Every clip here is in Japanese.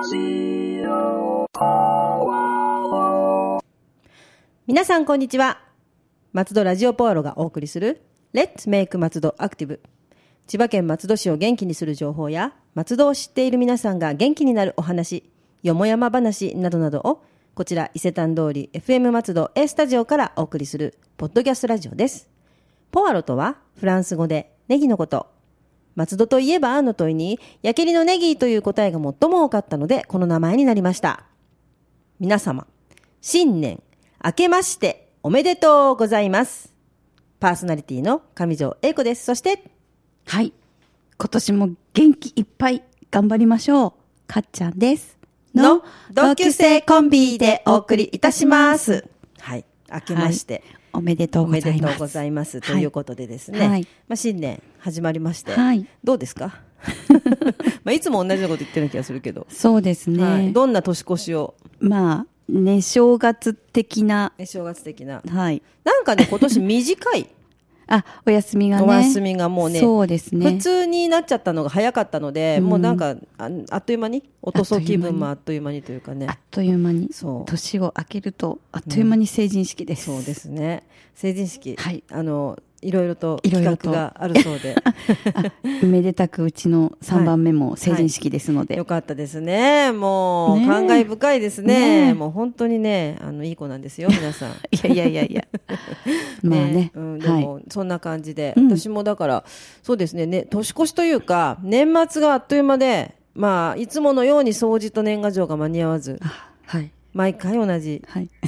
皆さんこんにちは。松戸ラジオポアロがお送りする Let's Make 松戸アクティブ。千葉県松戸市を元気にする情報や松戸を知っている皆さんが元気になるお話、よもやま話などなどをこちら伊勢丹通り FM 松戸 A スタジオからお送りするポッドキャストラジオです。ポアロとはフランス語でネギのこと。松戸といえばの問いにやけりのネギという答えが最も多かったのでこの名前になりました。皆様、新年明けましておめでとうございます。パーソナリティの上条英子です。そしてはい、今年も元気いっぱい頑張りましょう。かっちゃんですの同級生コンビでお送りいたします。はい、明けまして、はい、 おめでとうございます。 おめでとうございます、ということでですね、はい新年始まりまして、 はい、 どうですかいつも同じようなこと言ってる気がするけど。 そうですね、 はい、どんな年越しを正月的な、 はい、なんかね今年短いお休みがね、 お休みがもうね、 そうですね、 普通になっちゃったのが早かったので、もうなんかあっという間におとそ気分もあっという間にというかね、 あっという間に年を明けるとあっという間に成人式です、 そうですね、成人式、 はい、 いろいろと企画があるそうでめでたくうちの3番目も成人式ですので、 よかったですね。もう感慨深いですね。もう本当にねいい子なんですよ皆さんいやまあね、 でもそんな感じで、私もだからそうですね、年越しというか年末があっという間で、いつものように掃除と年賀状が間に合わず、 はい、 毎回同じ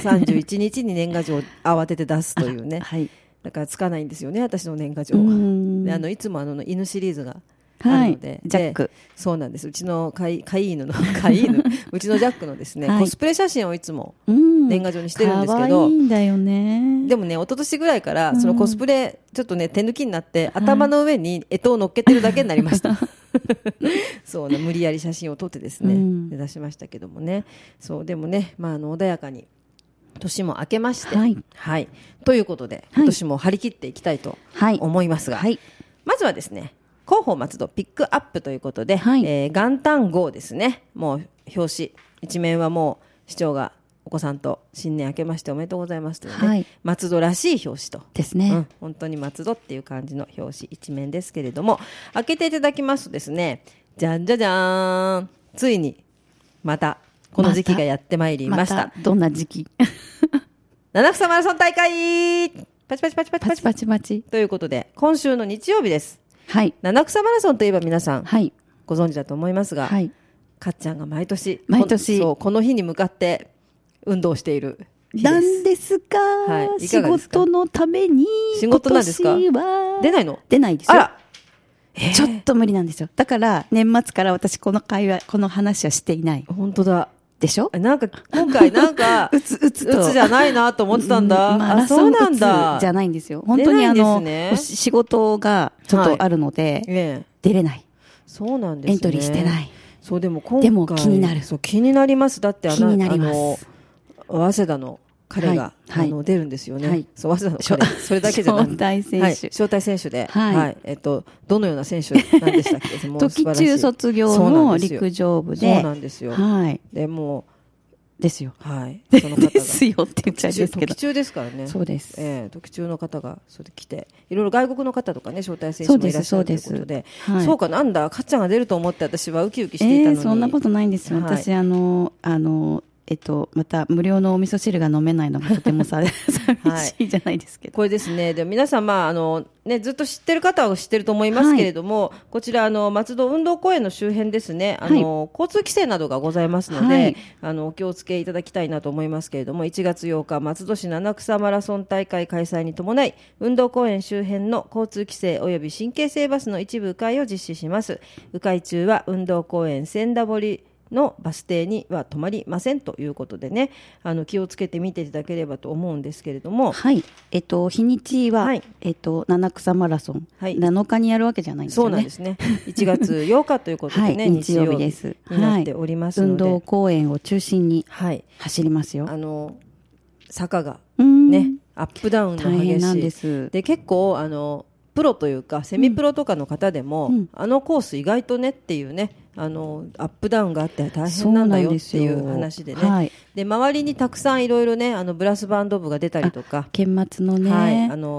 31日に年賀状を慌てて出すというね、はい、だからつかないんですよね私の年賀状は。でいつも犬シリーズがあるので、 ジャック、 そうなんです。うちの飼い犬うちのジャックのですね、コスプレ写真をいつも年賀状にしてるんですけど、 可愛いんだよね。 でもね一昨年ぐらいからそのコスプレちょっとね手抜きになって、頭の上に干支を乗っけてるだけになりましたそうね、無理やり写真を撮ってですね、で出しましたけどもね。そうでもね、穏やかに年も明けまして、はい、ということで、今年も張り切っていきたいと思いますが、まずはですね、広報松戸ピックアップということで、元旦号ですね。もう表紙一面はもう市長がお子さんと新年明けましておめでとうございますというね、松戸らしい表紙とですね、 本当に松戸っていう感じの表紙一面ですけれども、開けていただきますとですね、じゃんじゃじゃーん、ついにまたこの時期がやってまいりました。 どんな時期七草マラソン大会パチパチパチパチパチパチパチということで、今週の日曜日です。 はい、 七草マラソンといえば皆さん、 はい、 ご存知だと思いますが、 はい、 かっちゃんが毎年そうこの日に向かって運動している日です。 なんですか、 はい、いかがですか？ 仕事のために仕事なんですか？ 今年は出ないの？ 出ないですよ。 あら、 ちょっと無理なんですよ。だから年末から私この話はしていない。 本当だでしょ。 なんか今回なんかうつじゃないなと思ってたんだ。そうなんだ。 じゃないんですよ。本当に仕事がちょっとあるので、出れない。 そうなんですね。 エントリーしてない。 そうでも今回でも気になる。 そう気になります。だって気になります。 早稲田の彼が出るんですよね。そう早稲田の彼、それだけじゃなくて招待選手で、どのような選手なんでしたっけ？ 時中卒業の陸上部で、 そうなんですよ。はい。でもですよ。 はい。その方がですよって言っちゃうんですけど。 時中ですからね。 そうです。 時中の方がそれで来て、いろいろ外国の方とかね招待選手もいらっしゃるということで、そうかなんだかっちゃんが出ると思って私はウキウキしていたのに。 そんなことないんですよ。私また無料のお味噌汁が飲めないのがとても寂しいじゃないですけど、 これですね。で皆さんずっと知ってる方は知ってると思いますけれども、こちら松戸運動公園の周辺ですね、交通規制などがございますので、お気をつけいただきたいなと思いますけれども、1月8日松戸市七草マラソン大会開催に伴い運動公園周辺の交通規制及び神経性バスの一部迂回を実施します。迂回中は運動公園千駄堀のバス停には止まりませんということでね、気をつけて見ていただければと思うんですけれども、 日にちは、七草マラソン、7日にやるわけじゃないんですよね。 そうなんですね。1月8日ということでね、 日曜日です。 になっておりますので、 運動公園を中心に走りますよ。 坂がねアップダウンの激しい大変なんです。 で結構プロというかセミプロとかの方でも、あのコース意外とねっていうね、アップダウンがあって大変なんだよっていう話でね、はい、で周りにたくさんいろいろねブラスバンド部が出たりとか、 県末のね、 はい、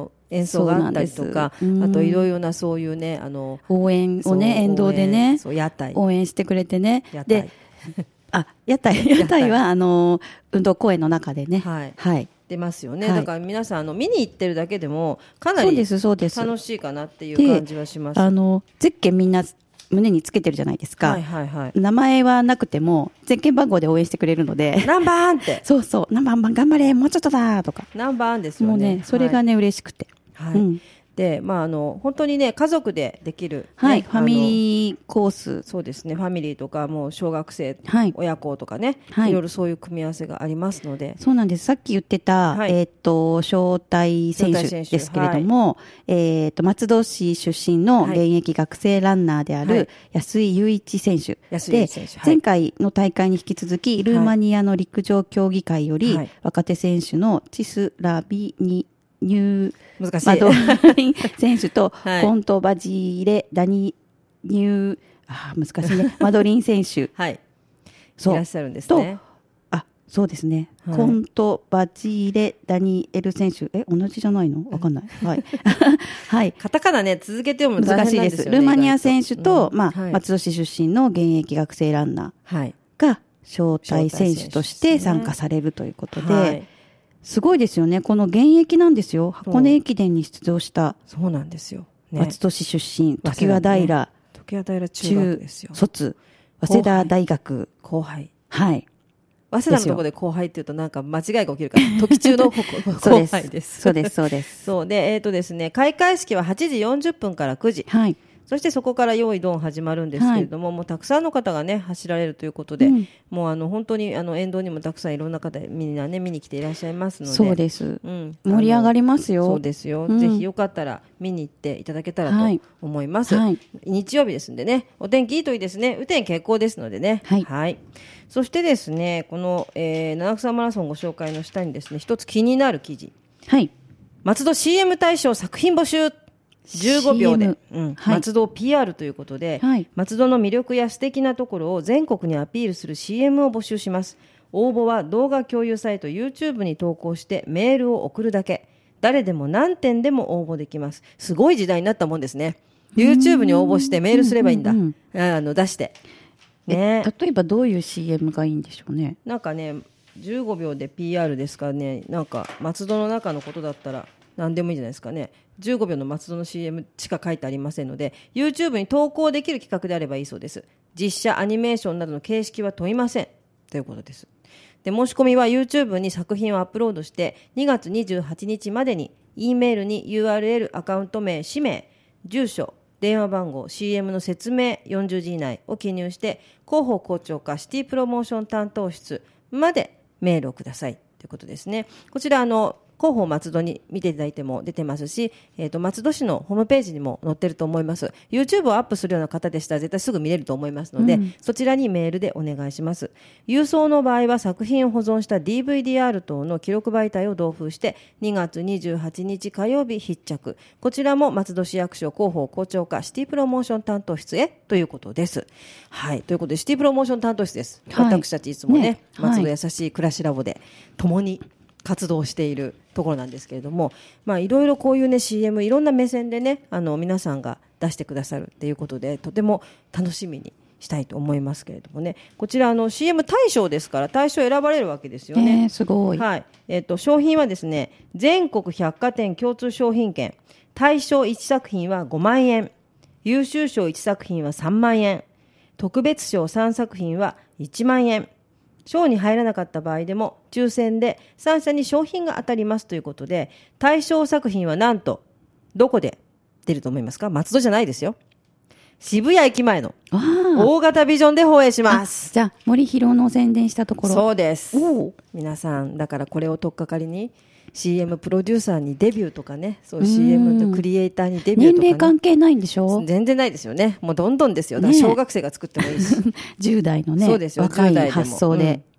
演奏があったりとか、あといろいろなそういうね応援をね、沿道でね、 屋台応援してくれてね、で屋台は運動公園の中でね、 はい、 はい、 出ますよね、はい、だから皆さん見に行ってるだけでもかなり楽しいかなっていう感じはします。 ゼッケンみんな胸につけてるじゃないですか、 はいはいはい、 名前はなくてもゼッケン番号で応援してくれるので、 何番ってそうそう、何番頑張れもうちょっとだとか、 何番ですよね、 もうねそれがね、はい、嬉しくて、 はい、で本当にね家族でできる、ね、 はい、ファミリーコース、 そうですね、ファミリーとかもう小学生、 はい、 親子とかね、 はい、 いろいろそういう組み合わせがありますので、 そうなんです。さっき言ってた、 はい、 招待選手ですけれども、はい、松戸市出身の現役学生ランナーである安井雄一選手、 はい、 で、前回の大会に引き続きルーマニアの陸上競技会より、はい、若手選手のチスラビニ難しいマドリン選手と、はい、コントバジーレダニ難しいねマドリン選手、 はい、 そういらっしゃるんですね。 そうですね、はい、コントバジーレダニエル選手、同じじゃないのわかんない、はいはい、 カタカナね続けて読むの大変なんですよね。 難しいです。ルーマニア選手と、はい、松戸市出身の現役学生ランナーが招待選手として参加されるということで、はい、すごいですよね。この現役なんですよ。箱根駅伝に出場した。 そうなんですよ。 ね、松戸市出身、常盤平、 常盤平中学ですよ。 卒、早稲田大学。 後輩。 はい。 早稲田のところで後輩っていうとなんか間違いが起きるから、時中の後輩です。 そうです、そうです。 そうで、ですね、開会式は8時40分から9時。 はい。 そしてそこから用意ドン始まるんですけれども、はい、もうたくさんの方がね走られるということで、もう本当に沿道にもたくさんいろんな方みんなね見に来ていらっしゃいますので、 そうです、盛り上がりますよ。 そうですよ、ぜひよかったら見に行っていただけたらと思います、はい、日曜日ですんでね、お天気いいといいですね。雨天決行ですのでね、 はい、 はい、そしてですねこの、七草マラソンご紹介の下にですね一つ気になる記事、 はい、 松戸 CM 大賞作品募集15秒で、 はい、 松戸を PR ということで、 はい、 松戸の魅力や素敵なところを全国にアピールする CM を募集します。応募は動画共有サイト YouTube に投稿してメールを送るだけ。誰でも何点でも応募できます。すごい時代になったもんですね。 YouTube に応募してメールすればいいんだ、出して、ね、 例えばどういう CM がいいんでしょうね。 なんかね15秒で PR ですからね、なんか松戸の中のことだったら何でもいいじゃないですかね。15秒の松戸の CM しか書いてありませんので YouTube に投稿できる企画であればいいそうです。実写アニメーションなどの形式は問いませんということです。で申し込みは YouTube に作品をアップロードして2月28日までに E メールに URL アカウント名氏名住所電話番号 CM の説明40字以内を記入して広報校長課シティプロモーション担当室までメールをくださいということですね。こちら広報松戸に見ていただいても出てますし、松戸市のホームページにも載ってると思います。 YouTube をアップするような方でしたら絶対すぐ見れると思いますので、そちらにメールでお願いします。郵送の場合は作品を保存した DVD-R 等の記録媒体を同封して2月28日火曜日必着。こちらも松戸市役所広報校長課シティプロモーション担当室へということです。はい、ということでシティプロモーション担当室です、はい、私たちいつもね松戸優しい暮らしラボで共に活動しているところなんですけれども、いろいろこういうね CM いろんな目線でね皆さんが出してくださるっていうことでとても楽しみにしたいと思いますけれどもね、こちらCM 大賞ですから大賞選ばれるわけですよね。 すごい、 はい、商品はですね全国百貨店共通商品券大賞1作品は5万円、優秀賞1作品は3万円、特別賞3作品は1万円、賞に入らなかった場合でも抽選で3社に商品が当たりますということで、対象作品はなんとどこで出ると思いますか？松戸じゃないですよ。渋谷駅前の大型ビジョンで放映します。 じゃあ森弘の宣伝したところ。 そうです。皆さんだからこれを取っかかりに CM プロデューサーにデビューとかね、そういう CM のクリエイターにデビューとか、ね、 年齢関係ないんでしょ？ 全然ないですよね。もうどんどんですよ。だから小学生が作ってもいいし、 10代のね、 そうですよ、 若い発想で、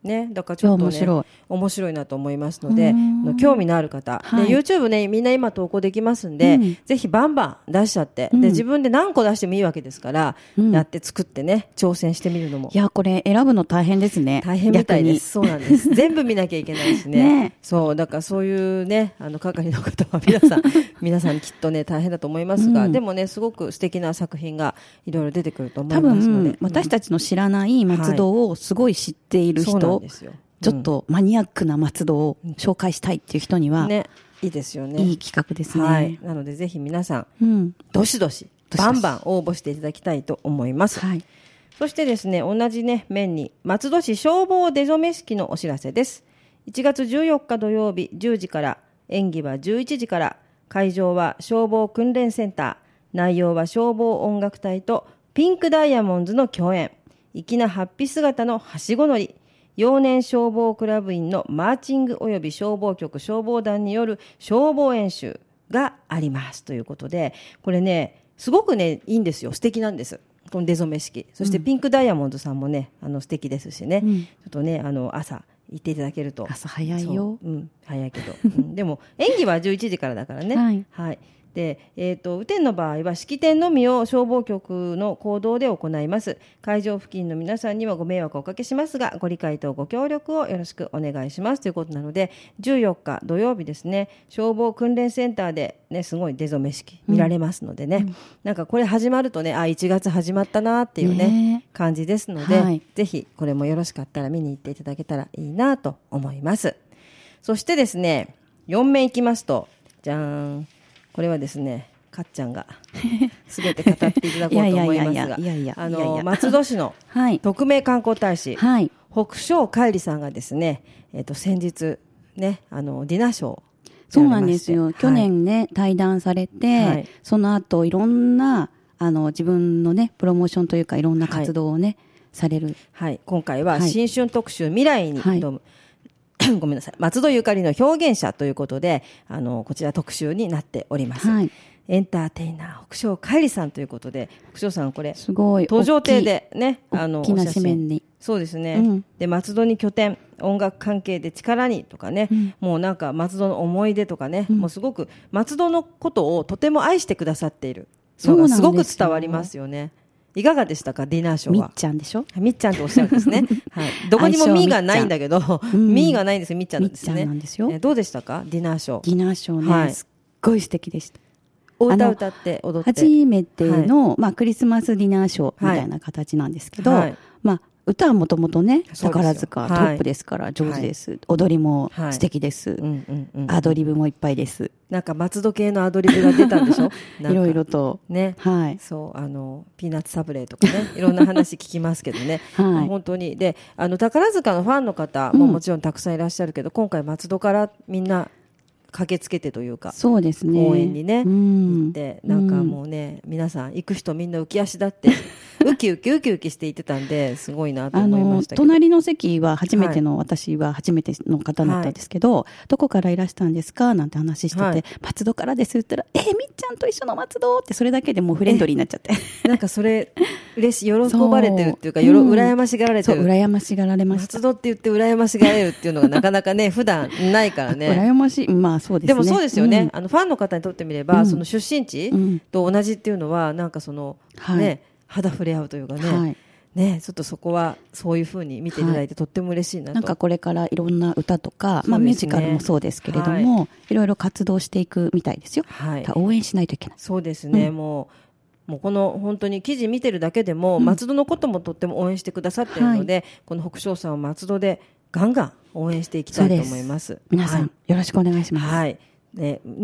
ね、だからちょっとね面白いなと思いますので、興味のある方、で YouTube ねみんな今投稿できますんで、ぜひバンバン出しちゃって、で自分で何個出してもいいわけですから、やって作ってね挑戦してみるのも、 いやこれ選ぶの大変ですね。 大変みたいです。そうなんです全部見なきゃいけないしねそうだからそういうね係の方は皆さんきっとね大変だと思いますが、でもねすごく素敵な作品がいろいろ出てくると思いますので、 多分私たちの知らない松戸をすごい知っている人、ちょっとマニアックな松戸を紹介したいっていう人には、 ね、いいですよね。 いい企画ですね。 なのでぜひ皆さん、どしどしバンバン応募していただきたいと思います。そしてですね、同じね面に松戸市消防出初め式のお知らせです。1月14日土曜日10時から、演技は11時から、会場は消防訓練センター、内容は消防音楽隊とピンクダイヤモンドの共演、粋なハッピー姿のはしご乗り、幼年消防クラブ員のマーチング及び消防局消防団による消防演習がありますということで、これねすごくねいいんですよ。素敵なんです、この出初め式。そしてピンクダイヤモンドさんもね素敵ですしね、ちょっとね朝行っていただけると。 朝早いよ。 早いけど、でも演技は11時からだからね。で雨天の場合は式典のみを消防局の行動で行います。会場付近の皆さんにはご迷惑をおかけしますが、ご理解とご協力をよろしくお願いしますということなので、14日土曜日ですね、消防訓練センターでねすごい出初め式見られますのでね、なんかこれ始まるとね1月始まったなっていうね感じですので、ぜひこれもよろしかったら見に行っていただけたらいいなと思います。そしてですね、4面いきますと、じゃーん、これはですねかっちゃんがすべて語っていただこうと思いますが、松戸市の特命観光大使、北昇海里さんがですね、先日ねディナーショー、 そうなんですよ、去年ね対談されて、その後いろんな自分のねプロモーションというかいろんな活動をね、される。 今回は新春特集未来に挑む、ごめんなさい、松戸ゆかりの表現者ということでこちら特集になっております。エンターテイナー北昇海里さんということで、北昇さんこれすごい登場亭でね大きな紙面に、 そうですね、で松戸に拠点、音楽関係で力にとかね、もうなんか松戸の思い出とかね、もうすごく松戸のことをとても愛してくださっているのがすごく伝わりますよね。いかがでしたか、ディナーショーは。 みっちゃんでしょ。 みっちゃんとおっしゃるんですね。どこにもみがないんだけど、みがないんですよ。みっちゃんなんですね。 みっちゃんなんですよ。 どうでしたか、ディナーショー。 ディナーショーね、すっごい素敵でした。 お歌歌って踊って。 初めてのクリスマスディナーショーみたいな形なんですけど、歌はもともとね宝塚トップですから上手です、踊りも素敵です、アドリブもいっぱいです。 なんか松戸系のアドリブが出たんでしょいろいろとね、そうピーナッツサブレーとかねいろんな話聞きますけどね、本当に。で宝塚のファンの方ももちろんたくさんいらっしゃるけど、今回松戸からみんな駆けつけてというか、 そうですね、 応援にね、行って、なんかもうね、皆さん行く人みんな浮き足立ってウキウキウキウキして行ってたんで、すごいなと思いましたけど、 隣の席は初めての、私は初めての方だったんですけど、どこからいらしたんですかなんて話してて、松戸からですって言ったら、みっちゃんと一緒の松戸って、それだけでもうフレンドリーになっちゃってなんかそれ嬉しい、喜ばれてるっていうか、羨ましがられてる。 そう、羨ましがられました。 松戸って言って羨ましがられるっていうのがなかなかね普段ないからね。 羨ましい、そうですね。 でもそうですよね、ファンの方にとってみれば、その出身地と同じっていうのはなんかその、ね、肌触れ合うというかね、ね、ちょっとそこはそういうふうに見ていただいて、とっても嬉しいなと。 なんかこれからいろんな歌とか、ミュージカルもそうですけれども、いろいろ活動していくみたいですよ。応援しないといけない。 そうですね、もうこの本当に記事見てるだけでも、松戸のこともとっても応援してくださっているので、この北昇さんを松戸でガンガン応援していきたいと思います。 皆さん、よろしくお願いします。 平成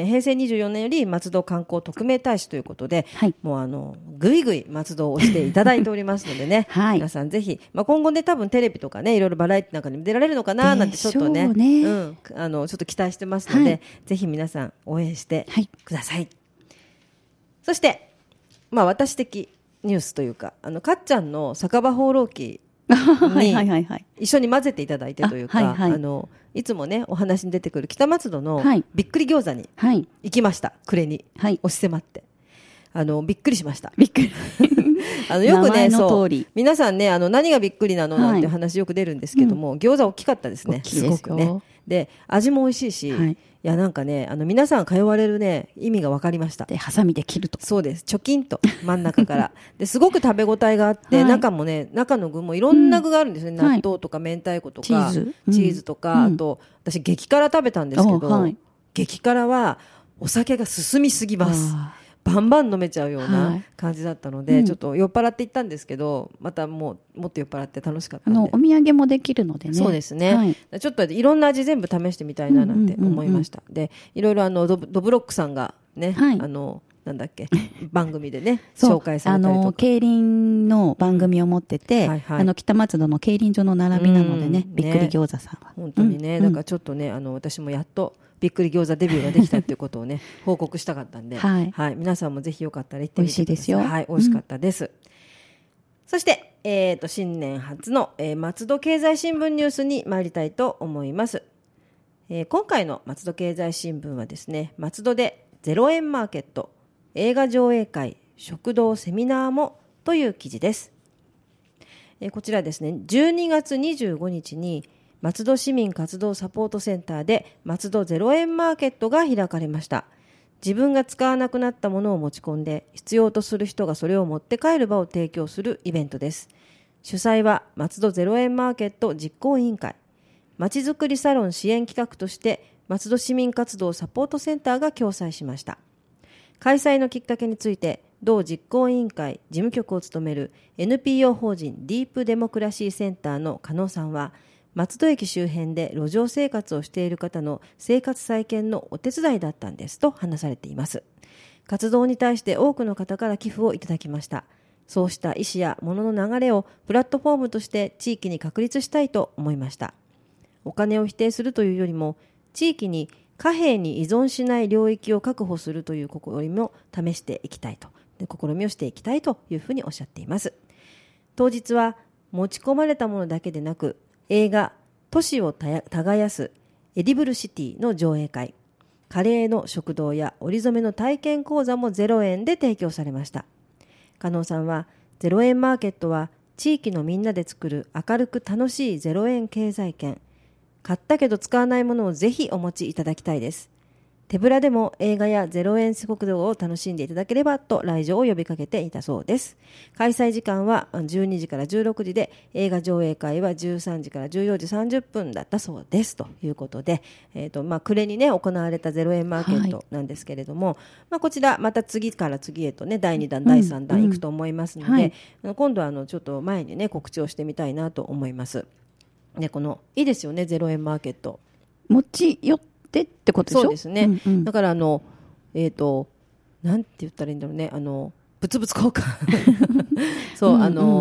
24年より松戸観光特命大使ということで、もうぐいぐい松戸を押していただいておりますのでね、皆さんぜひ、今後ね多分テレビとかねいろいろバラエティなんかにも出られるのかななんてちょっとね、ちょっと期待してますので、ぜひ皆さん応援してください。そして私的ニュースというか、かっちゃんの酒場放浪記に一緒に混ぜていただいてというか、いつもねお話に出てくる北松戸のびっくり餃子に行きました。暮れに押し迫ってびっくりしました。 びっくりよくね、 そう。 皆さんね、何がびっくりなのなんて話よく出るんですけども、餃子大きかったですね。すごくね。で、味も美味しいし、いや、なんかね、皆さん通われるね、意味が分かりました。 で、ハサミで切ると。 そうです。チョキンと、真ん中から。で、すごく食べ応えがあって、中もね、中の具もいろんな具があるんですね。納豆とか明太子とか、チーズとか、あと、私、激辛食べたんですけど、激辛は、お酒が進みすぎます。バンバン飲めちゃうような感じだったので、ちょっと酔っ払って行ったんですけど、またもっと酔っ払って楽しかったんで。 お土産もできるのでね。 そうですね。ちょっといろんな味全部試してみたいななんて思いました。で、いろいろドブロックさんがね、なんだっけ、番組でね、紹介されたりとか。 競輪の番組を持ってて、北松戸の競輪場の並びなのでね、びっくり餃子さんは。 本当にね、だからちょっとね、私もやっと、びっくり餃子デビューができたっていうことをね、報告したかったんで、皆さんもぜひよかったら行ってみてください。 美味しいですよ。 はい、美味しかったです。そして、新年初の、松戸経済新聞ニュースに参りたいと思います。今回の松戸経済新聞はですね、松戸で0円マーケット、映画上映会、食堂セミナーもという記事です。こちらですね、12月25日に松戸市民活動サポートセンターで松戸0円マーケットが開かれました。自分が使わなくなったものを持ち込んで、必要とする人がそれを持って帰る場を提供するイベントです。主催は松戸0円マーケット実行委員会、まちづくりサロン支援企画として松戸市民活動サポートセンターが共催しました。開催のきっかけについて、同実行委員会事務局を務める NPO 法人ディープデモクラシーセンターの加納さんは、松戸駅周辺で路上生活をしている方の生活再建のお手伝いだったんですと話されています。活動に対して多くの方から寄付をいただきました。そうした意思や物の流れをプラットフォームとして地域に確立したいと思いました。お金を否定するというよりも、地域に貨幣に依存しない領域を確保するという試みを試していきたいと、試みをしていきたいというふうにおっしゃっています。当日は持ち込まれたものだけでなく、映画都市を耕すエディブルシティの上映会、カレーの食堂や織染めの体験講座も0円で提供されました。加納さんは、0円マーケットは地域のみんなで作る明るく楽しい0円経済圏、買ったけど使わないものをぜひお持ちいただきたいです。手ぶらでも映画や0円食堂を楽しんでいただければと来場を呼びかけていたそうです。開催時間は12時から16時で、映画上映会は13時から14時30分だったそうですということで、暮れにね行われた0円マーケットなんですけれども、こちらまた次から次へとね第2弾第3弾いくと思いますので、今度はちょっと前にね告知をしてみたいなと思います。で、いいですよね、0円マーケット。 持ち寄ってことでしょ。 そうですね、だからなんて言ったらいいんだろうね、物々交換そう、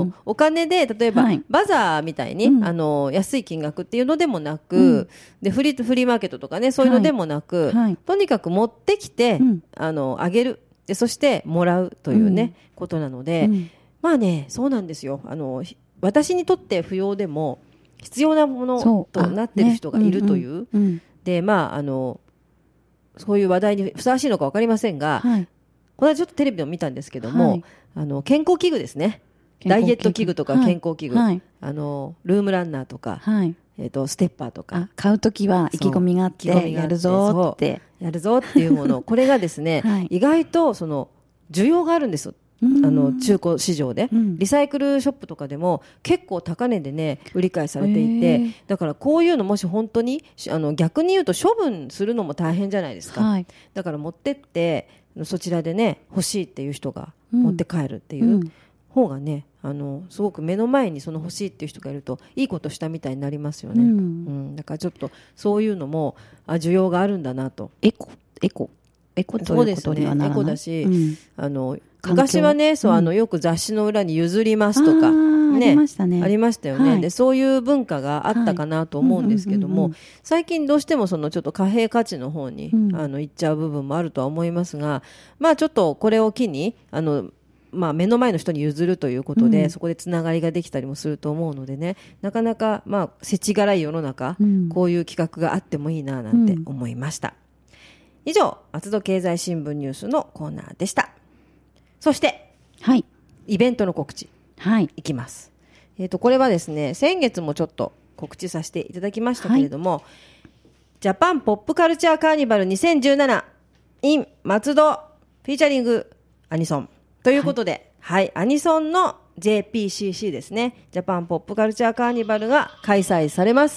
お金で例えば、バザーみたいに、安い金額っていうのでもなく、でフリーマーケットとかね、そういうのでもなく、とにかく持ってきて、あげる、でそしてもらうというね、ことなので、まあね、そうなんですよ。私にとって不要でも必要なものとなっている人がいるという、で、そういう話題にふさわしいのか分かりませんが、この間ちょっとテレビでも見たんですけども、健康器具ですね。ダイエット器具とか健康器具、ルームランナーとか、ステッパーとか。 買うときは意気込みがあって、やるぞっていうもの、これがですね、意外と需要があるんですよ。中古市場で、リサイクルショップとかでも結構高値でね売り買いされていて、だからこういうのもし本当に逆に言うと処分するのも大変じゃないですか、だから持ってってそちらでね欲しいっていう人が持って帰るっていう方がね、すごく目の前に欲しいっていう人がいるといいことしたみたいになりますよね、だからちょっとそういうのも需要があるんだなと。 エコということにはならない。 エコだし、昔はね、よく雑誌の裏に譲りますとか、ね、ありましたよね、でそういう文化があったかなと思うんですけども、最近どうしてもちょっと貨幣価値の方に、いっちゃう部分もあるとは思いますが、ちょっとこれを機に目の前の人に譲るということで、そこでつながりができたりもすると思うのでね、なかなか世知辛い世の中、こういう企画があってもいいななんて思いました。以上、松戸経済新聞ニュースのコーナーでした。そして、 イベントの告知、いきます。これはですね、先月もちょっと告知させていただきましたけれども、ジャパンポップカルチャーカーニバル2017 in 松戸フィーチャリングアニソンということで、アニソンの JPCC ですね、ジャパンポップカルチャーカーニバルが開催されます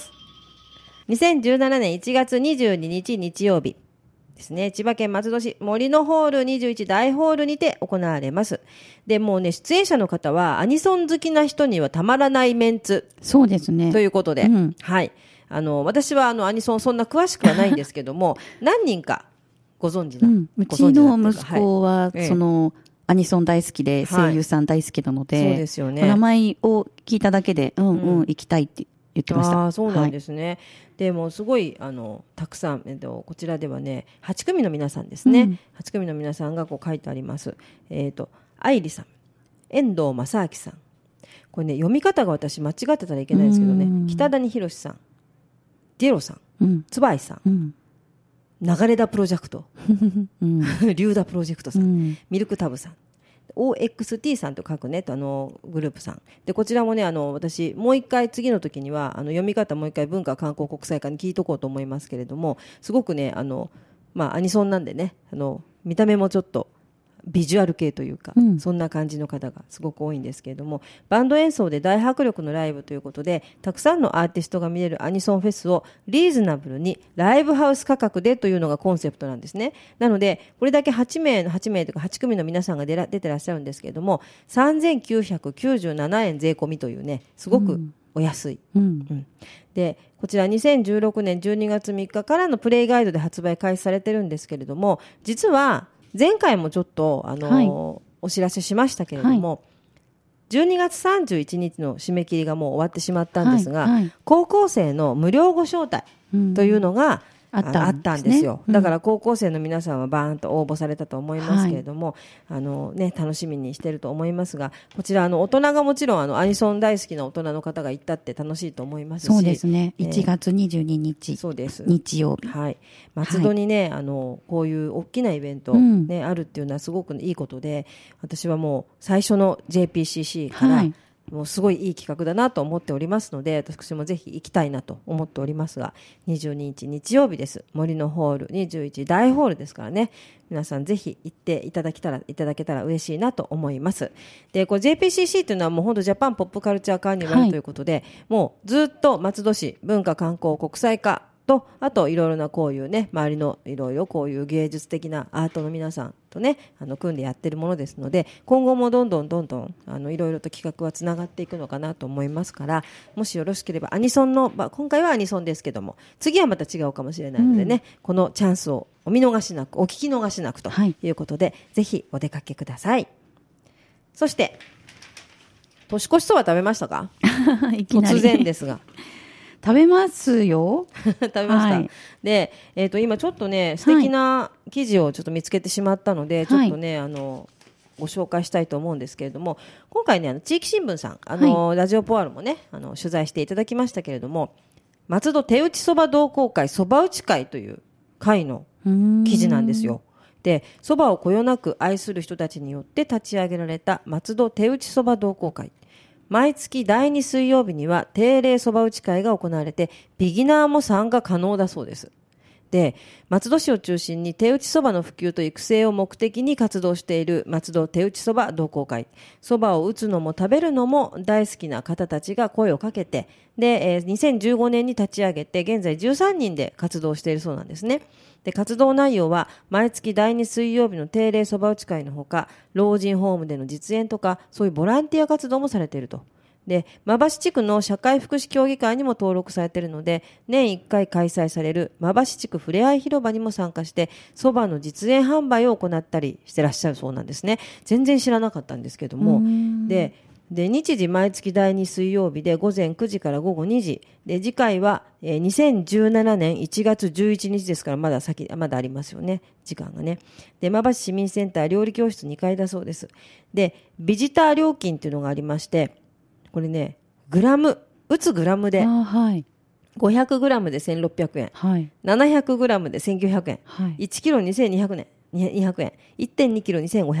。2017年1月22日日曜日ですね、千葉県松戸市森のホール21大ホールにて行われます。で、もうね、出演者の方はアニソン好きな人にはたまらないメンツ。 そうですね。 ということで、私はアニソンそんな詳しくはないんですけども、何人かご存知な、 うちの息子は、アニソン大好きで、声優さん大好きなので、 そうですよね。 名前を聞いただけで、行きたいって言ってました。 そうなんですね。でもすごいたくさん、こちらではね8組の皆さんですね、8組の皆さんがこう書いてあります。愛理さん、遠藤正明さん、これね読み方が私間違ってたらいけないんですけどね、北谷宏さん、ジェロさん、椿さん、流れ田プロジェクト、龍田プロジェクトさん、ミルクタブさん、OXT さんと書くね、グループさんで、こちらもね私もう一回次の時には読み方もう一回文化観光国際課に聞いとこうと思いますけれども、すごくねアニソンなんでね見た目もちょっとビジュアル系というか、そんな感じの方がすごく多いんですけれども、バンド演奏で大迫力のライブということで、たくさんのアーティストが見れるアニソンフェスをリーズナブルにライブハウス価格でというのがコンセプトなんですね。なのでこれだけ8名というか8組の皆さんが出てらっしゃるんですけれども、3997円税込みというね、すごくお安い、でこちら2016年12月3日からのプレイガイドで発売開始されてるんですけれども、実は前回もちょっとお知らせしましたけれども、12月31日の締め切りがもう終わってしまったんですが、高校生の無料ご招待というのがあったんですよ。だから高校生の皆さんはバーンと応募されたと思いますけれども、楽しみにしていると思いますが、こちら大人がもちろんアニソン大好きな大人の方が行ったって楽しいと思いますし、 そうですね、1月22日、 そうです、 日曜日、 松戸にね、こういう大きなイベント、あるっていうのはすごくいいことで、私はもう最初の JPCC から、もうすごいいい企画だなと思っておりますので、私もぜひ行きたいなと思っておりますが、22日日曜日です。森のホール21大ホールですからね、皆さんぜひ行っていただけたら嬉しいなと思います。で、これ JPCC というのはもう本当ジャパンポップカルチャーカーニバルということで、もうずっと松戸市文化観光国際課と、あといろいろなこういうね、周りのいろいろこういう芸術的なアートの皆さんとね組んでやってるものですので、今後もどんどんいろいろと企画はつながっていくのかなと思いますから、もしよろしければアニソンの、今回はアニソンですけども、次はまた違うかもしれないのでね、このチャンスをお聞き逃しなくということで、ぜひお出かけください。そして年越しそば食べましたか？突然ですが食べますよ。 食べました。で、今ちょっとね素敵な記事をちょっと見つけてしまったので、ちょっとねご紹介したいと思うんですけれども、今回ね地域新聞さんラジオポアロもね取材していただきましたけれども、松戸手打ちそば同好会そば打ち会という会の記事なんですよ。で、そばをこよなく愛する人たちによって立ち上げられた松戸手打ちそば同好会、毎月第2水曜日には定例そば打ち会が行われて、ビギナーも参加可能だそうです。で、松戸市を中心に手打ちそばの普及と育成を目的に活動している松戸手打ちそば同好会、そばを打つのも食べるのも大好きな方たちが声をかけて、で、2015年に立ち上げて現在13人で活動しているそうなんですね。で、活動内容は毎月第2水曜日の定例そば打ち会のほか、老人ホームでの実演とか、そういうボランティア活動もされていると。で、馬橋地区の社会福祉協議会にも登録されているので、年1回開催される馬橋地区ふれあい広場にも参加して、そばの実演販売を行ったりしてらっしゃるそうなんですね。全然知らなかったんですけども、で日時毎月第2水曜日で午前9時から午後2時で、次回は2017年1月11日ですから、まだありますよね、時間がね。で、馬橋市民センター料理教室2階だそうです。で、ビジター料金というのがありまして、これね打つグラムで、500グラムで1600円、700グラムで1900円、1キロ2200円、200円、1.2 キロ2500円、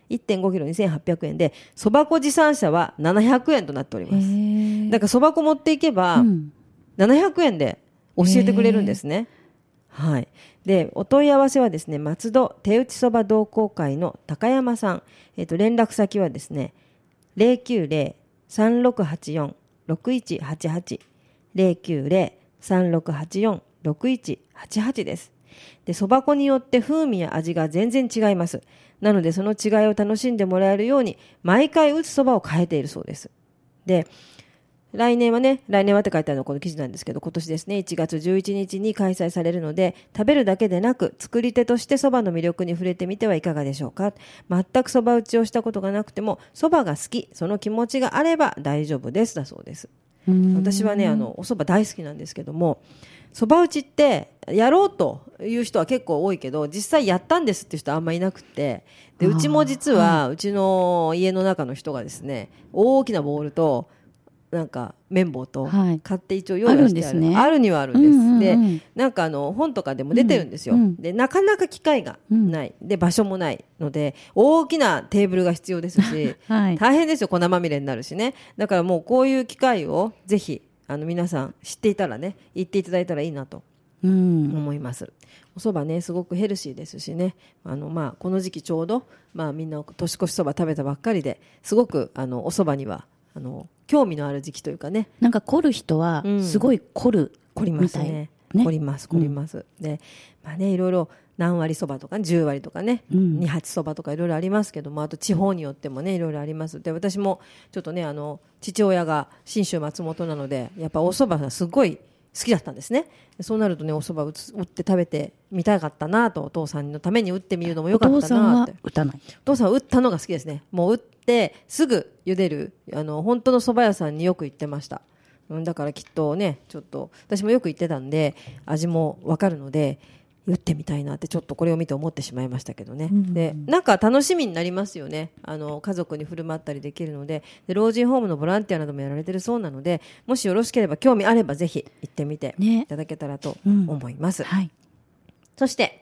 1.5 キロ2800円で、そば粉持参者は700円となっております。だからそば粉持っていけば、700円で教えてくれるんですね。はい。で、お問い合わせはですね、松戸手打ちそば同好会の高山さん。連絡先はですね、090-3684-6188。090-3684-6188です。で、そば粉によって風味や味が全然違います。なので、その違いを楽しんでもらえるように、毎回打つそばを変えているそうです。で、来年はって書いてあるのはこの記事なんですけど、今年ですね、1月11日に開催されるので、食べるだけでなく、作り手としてそばの魅力に触れてみてはいかがでしょうか。全くそば打ちをしたことがなくても、そばが好き、その気持ちがあれば大丈夫です、だそうです。私はね、お蕎麦大好きなんですけども、蕎麦打ちってやろうという人は結構多いけど、実際やったんですっていう人はあんまりいなくて、で、うちも実は、うちの家の中の人がですね、大きなボウルとなんか綿棒と買って一応用意してある、あるにはあるんです、で、なんか本とかでも出てるんですよ、で、なかなか機会がない、で、場所もないので大きなテーブルが必要ですし、大変ですよ、粉まみれになるしね。だからもうこういう機会をぜひ皆さん知っていたらね、行っていただいたらいいなと思います。お蕎麦ね、すごくヘルシーですしね、この時期ちょうど、みんな年越しそば食べたばっかりですごくお蕎麦には興味のある時期というかね。 なんか凝る人はすごい凝るみたい、 凝りますね。凝ります。で、いろいろ何割そばとか10割とかね、2八そばとかいろいろありますけども、あと地方によってもねいろいろあります。で、私もちょっとね父親が信州松本なので、やっぱお蕎麦がすごい好きだったんですね。そうなるとね、お蕎麦打って食べてみたかったなと、お父さんのために打ってみるのもよかったなって。 お父さんは打たない。 お父さんは打ったのが好きですね。もう打ってすぐ茹でる本当の蕎麦屋さんによく行ってました。だからきっとね、ちょっと私もよく行ってたんで味もわかるので打ってみたいなってちょっとこれを見て思ってしまいましたけどね、で、なんか楽しみになりますよね。家族に振る舞ったりできるので、老人ホームのボランティアなどもやられてるそうなので、もしよろしければ興味あればぜひ行ってみていただけたらと思います、 はい。 そして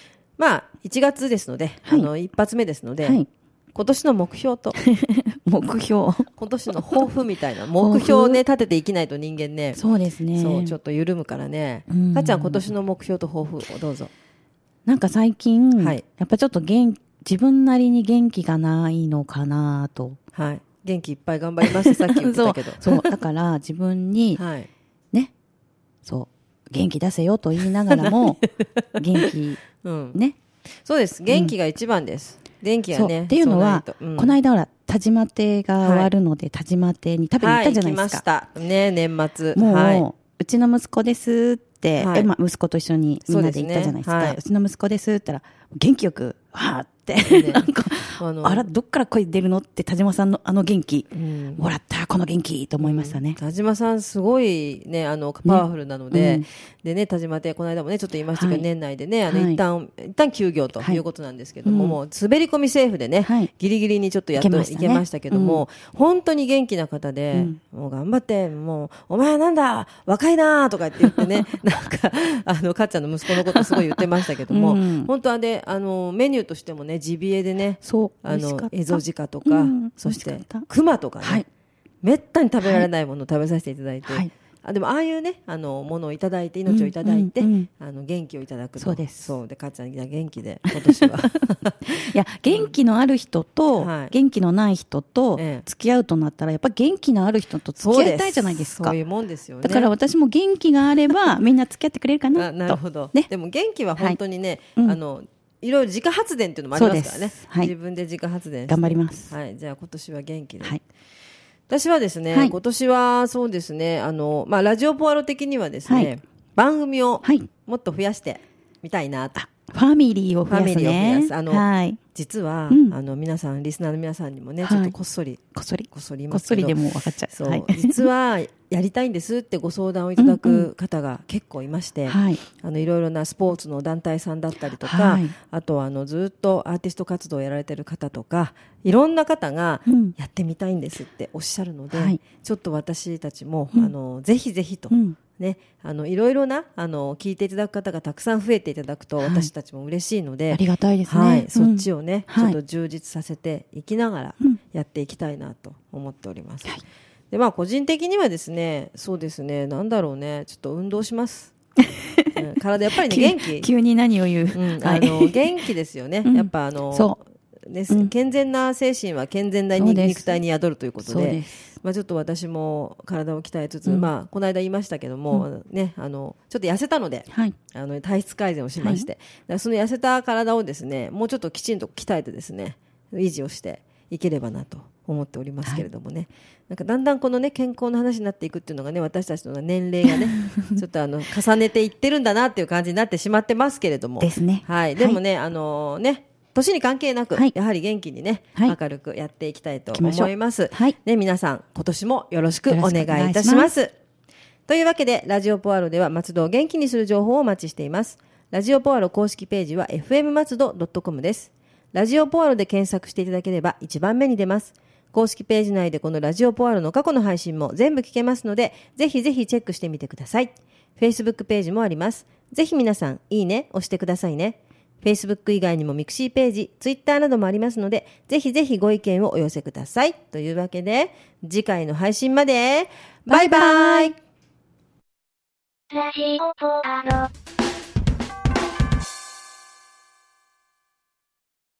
1月ですので、一発目ですので、今年の目標と目標、 今年の抱負みたいな目標をね立てていきないと人間ね、 そうですね、 そうちょっと緩むからね。かっちゃん、今年の目標と抱負をどうぞ。 なんか最近、やっぱちょっと自分なりに元気がないのかなと。 はい、元気いっぱい頑張りますさっき言ってたけどそうだから自分に、ね、そう元気出せよと言いながらも元気、ね、 そうです、元気が一番です、電気がね。 っていうのは、この間ほら田島亭が終わるので、田島亭に食べに行ったじゃないですか。 行きましたね、年末。 もう、うちの息子ですって、息子と一緒にみんなで行ったじゃないですか。うちの息子ですって言ったら元気よくわーってなんかあらどっから声出るのって田島さんの元気もらったこの元気と思いましたね。 田島さんすごいねパワフルなので、でね、田島亭この間もねちょっと言いましたけど、年内でね一旦休業ということなんですけども、もう滑り込みセーフでね、ギリギリにちょっとやっといけましたけども、本当に元気な方で、もう頑張って、もうお前なんだ若いなとか言ってねなんかかっちゃんの息子のことすごい言ってましたけども、本当はねメニューとしてもねジビエでね、エゾジカとか、そしてクマとかね、めったに食べられないものを食べさせていただいて、でもああいうねものをいただいて、命をいただいて、元気をいただく。そうです。そうで、かっちゃん元気で今年はいや元気のある人と、元気のない人と付き合うとなったら、やっぱ元気のある人と付き合いたいじゃないですか。 そういうもんですよね。 だから私も元気があればみんな付き合ってくれるかなと。 なるほど、ね、でも元気は本当にね、いろいろ自家発電っていうのもありますからね。自分で自家発電して頑張ります。 はい、じゃあ今年は元気で。私はですね、今年はそうですね、ラジオポアロ的にはですね、番組をもっと増やしてみたいなと。 ファミリーを増やすね。 実は、皆さんリスナーの皆さんにもね、ちょっとこっそり言いますけど、 でも分かっちゃう。 そう、実はやりたいんですってご相談をいただく方が結構いまして、いろいろなスポーツの団体さんだったりとか、あとはずっとアーティスト活動をやられてる方とか、いろんな方がやってみたいんですっておっしゃるので、ちょっと私たちもぜひぜひとね、いろいろな聞いていただく方がたくさん増えていただくと、私たちも嬉しいので、 ありがたいですね、 はい、そっちをね、ちょっと充実させていきながらやっていきたいなと思っております、で個人的にはですね、そうですね、なんだろうね、ちょっと運動します体やっぱりね、元気急に何を言う、 元気ですよね、やっぱ健全な精神は健全な肉体に宿るということで、ちょっと私も体を鍛えつつ、この間言いましたけども、ね、ちょっと痩せたので、体質改善をしまして、その痩せた体をですね、もうちょっときちんと鍛えてですね、維持をしていければなと思っておりますけれどもね、なんかだんだんこのね、健康の話になっていくっていうのがね、私たちの年齢がねちょっと重ねていってるんだなっていう感じになってしまってますけれどもですね、 はい、でもね、年に関係なく、やはり元気にね、明るくやっていきたいと思います。ね、皆さん、今年もよろしくお願いいたします。というわけで、ラジオポアロでは松戸を元気にする情報をお待ちしています。ラジオポアロ公式ページは fm 松戸 .com です。ラジオポアロで検索していただければ一番目に出ます。公式ページ内でこのラジオポアロの過去の配信も全部聞けますので、ぜひぜひチェックしてみてください。Facebook ページもあります。ぜひ皆さん、いいね、押してくださいね。Facebook 以外にもミクシーページ、Twitter などもありますので、ぜひぜひご意見をお寄せください。というわけで、次回の配信まで、バイバイ。ラジオポアロ。